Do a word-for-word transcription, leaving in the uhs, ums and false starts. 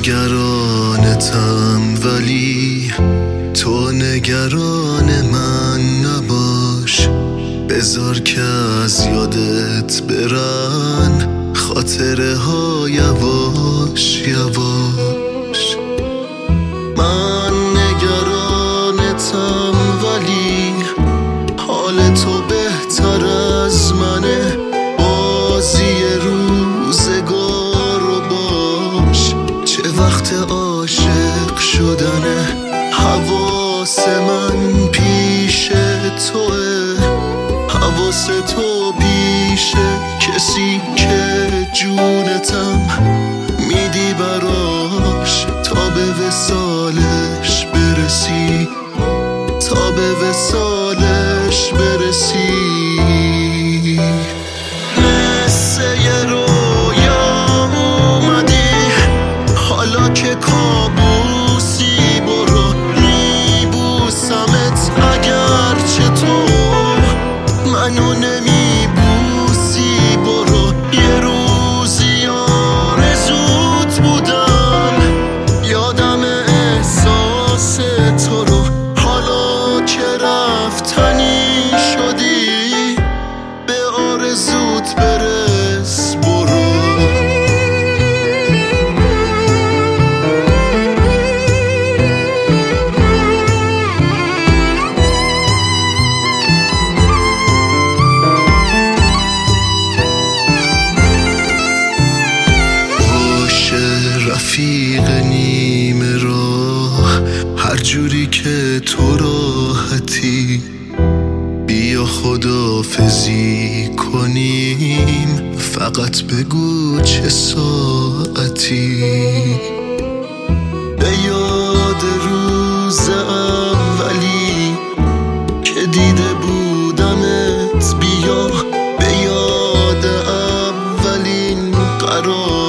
نگرانتم ولی تو نگران من نباش. بذار که از یادت برن خاطره ها یواش یواش. من نگرانتم ولی حال تو بهتر از منه. بازی روزگار رو باش، چه وقت عاشق شدنه. حواس من پیش توه، حواس تو پیش کسی که جونتم میدی براش تا به وصالش برسی، تا به وصالش برسی. مثل یه رویا اومدی حالا که کابوسی، برو میبوسمت اگر چه تو منو نمیبوسی. برو یه روزی آرزوت بودم، یادم احساس تو رو. حالا که رفتنی شدی به آرزوت برس، برو. رفیق نیمه راه هر جوری که تو راحتی، بیا خداحافظی کنیم، فقط بگو چه ساعتی. به یاد روز اولی که دیده بودمت، بیا به یاد اولین قرار